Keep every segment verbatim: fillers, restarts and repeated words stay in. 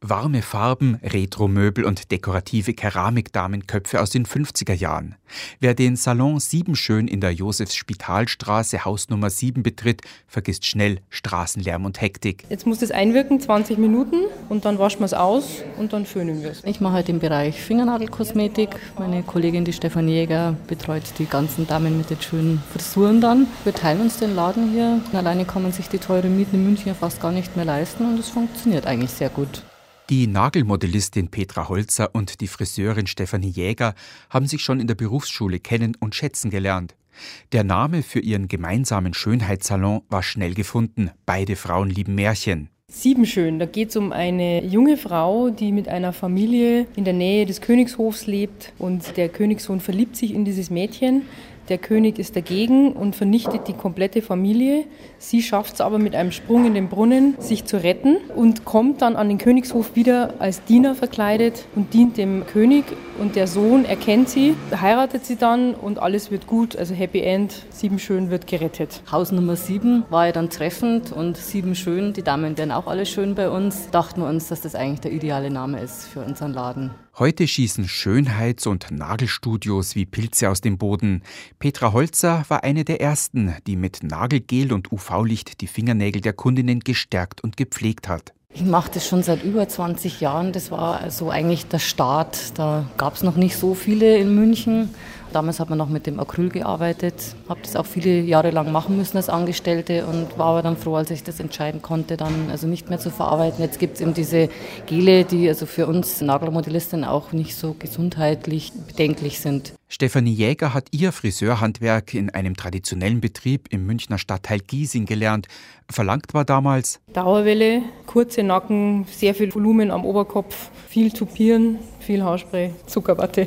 Warme Farben, Retro-Möbel und dekorative Keramikdamenköpfe aus den fünfziger Jahren. Wer den Salon Siebenschön in der Josefs-Spitalstraße Hausnummer sieben betritt, vergisst schnell Straßenlärm und Hektik. Jetzt muss das einwirken, zwanzig Minuten, und dann waschen wir es aus und dann föhnen wir es. Ich mache halt den Bereich Fingernagelkosmetik. Meine Kollegin, die Stefanie Jäger, betreut die ganzen Damen mit den schönen Frisuren dann. Wir teilen uns den Laden hier. Alleine kann man sich die teuren Mieten in München ja fast gar nicht mehr leisten und es funktioniert eigentlich sehr gut. Die Nagelmodellistin Petra Holzer und die Friseurin Stefanie Jäger haben sich schon in der Berufsschule kennen und schätzen gelernt. Der Name für ihren gemeinsamen Schönheitssalon war schnell gefunden. Beide Frauen lieben Märchen. Siebenschön, da geht es um eine junge Frau, die mit einer Familie in der Nähe des Königshofs lebt, und der Königssohn verliebt sich in dieses Mädchen. Der König ist dagegen und vernichtet die komplette Familie. Sie schafft es aber mit einem Sprung in den Brunnen, sich zu retten, und kommt dann an den Königshof wieder als Diener verkleidet und dient dem König. Und der Sohn erkennt sie, heiratet sie dann und alles wird gut. Also Happy End, Siebenschön wird gerettet. Haus Nummer sieben war ja dann treffend und Siebenschön, die Damen werden auch alle schön bei uns. Dachten wir uns, dass das eigentlich der ideale Name ist für unseren Laden. Heute schießen Schönheits- und Nagelstudios wie Pilze aus dem Boden. Petra Holzer war eine der ersten, die mit Nagelgel und U V-Licht die Fingernägel der Kundinnen gestärkt und gepflegt hat. Ich mache das schon seit über zwanzig Jahren. Das war so eigentlich der Start. Da gab es noch nicht so viele in München. Damals hat man noch mit dem Acryl gearbeitet, habe das auch viele Jahre lang machen müssen als Angestellte und war aber dann froh, als ich das entscheiden konnte, dann also nicht mehr zu verarbeiten. Jetzt gibt es eben diese Gele, die also für uns Nagelmodellistinnen auch nicht so gesundheitlich bedenklich sind. Stefanie Jäger hat ihr Friseurhandwerk in einem traditionellen Betrieb im Münchner Stadtteil Giesing gelernt. Verlangt war damals Dauerwelle, kurze Nacken, sehr viel Volumen am Oberkopf, viel Tupieren, viel Haarspray, Zuckerwatte.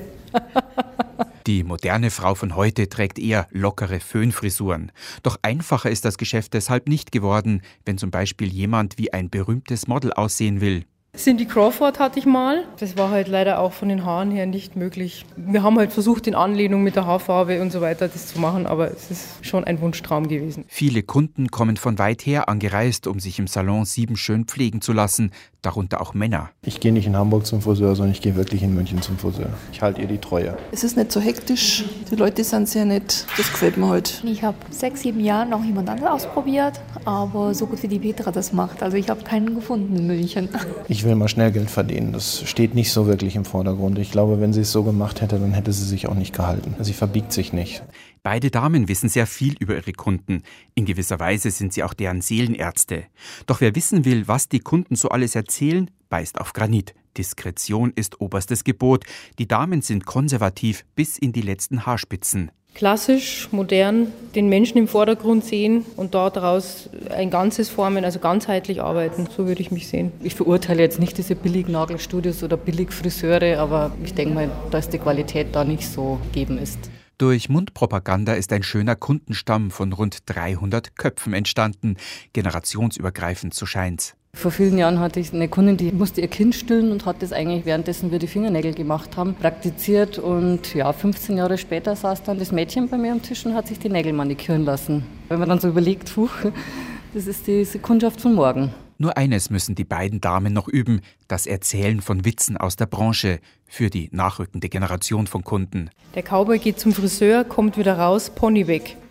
Die moderne Frau von heute trägt eher lockere Föhnfrisuren. Doch einfacher ist das Geschäft deshalb nicht geworden, wenn zum Beispiel jemand wie ein berühmtes Model aussehen will. Cindy Crawford hatte ich mal. Das war halt leider auch von den Haaren her nicht möglich. Wir haben halt versucht, in Anlehnung mit der Haarfarbe und so weiter das zu machen, aber es ist schon ein Wunschtraum gewesen. Viele Kunden kommen von weit her angereist, um sich im Salon Siebenschön pflegen zu lassen, darunter auch Männer. Ich gehe nicht in Hamburg zum Friseur, sondern ich gehe wirklich in München zum Friseur. Ich halte ihr die Treue. Es ist nicht so hektisch, die Leute sind sehr nett, das gefällt mir halt. Ich habe sechs, sieben Jahre noch jemand anderes ausprobiert, aber so gut wie die Petra das macht. Also ich habe keinen gefunden in München. Ich will mal schnell Geld verdienen. Das steht nicht so wirklich im Vordergrund. Ich glaube, wenn sie es so gemacht hätte, dann hätte sie sich auch nicht gehalten. Sie verbiegt sich nicht. Beide Damen wissen sehr viel über ihre Kunden. In gewisser Weise sind sie auch deren Seelenärzte. Doch wer wissen will, was die Kunden so alles erzählen, beißt auf Granit. Diskretion ist oberstes Gebot. Die Damen sind konservativ bis in die letzten Haarspitzen. Klassisch, modern, den Menschen im Vordergrund sehen und daraus ein Ganzes formen, also ganzheitlich arbeiten. So würde ich mich sehen. Ich verurteile jetzt nicht diese billigen Nagelstudios oder billig Friseure, aber ich denke mal, dass die Qualität da nicht so gegeben ist. Durch Mundpropaganda ist ein schöner Kundenstamm von rund dreihundert Köpfen entstanden, generationsübergreifend, so scheint's. Vor vielen Jahren hatte ich eine Kundin, die musste ihr Kind stillen und hat das eigentlich währenddessen wir die Fingernägel gemacht haben, praktiziert. Und ja, fünfzehn Jahre später saß dann das Mädchen bei mir am Tisch und hat sich die Nägel maniküren lassen. Wenn man dann so überlegt, huch, das ist die Kundschaft von morgen. Nur eines müssen die beiden Damen noch üben, das Erzählen von Witzen aus der Branche für die nachrückende Generation von Kunden. Der Cowboy geht zum Friseur, kommt wieder raus, Pony weg.